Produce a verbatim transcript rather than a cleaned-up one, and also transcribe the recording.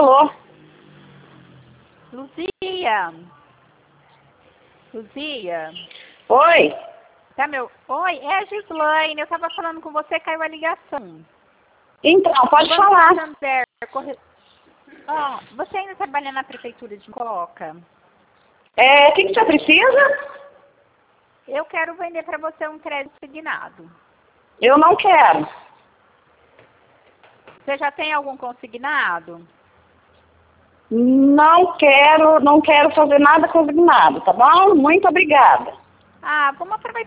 Alô? Luzia. Luzia. Oi? Tá, meu? Oi, é a Gislaine. Eu tava falando com você, caiu a ligação. Então, pode Vamos falar. Santander, corre... Ó, você ainda trabalha na prefeitura de Mococa? É, o que, que você precisa? Eu quero vender para você um crédito consignado. Eu não quero. Você já tem algum consignado? Não quero, não quero fazer nada consignado, tá bom? Muito obrigada. Ah, vamos aproveitar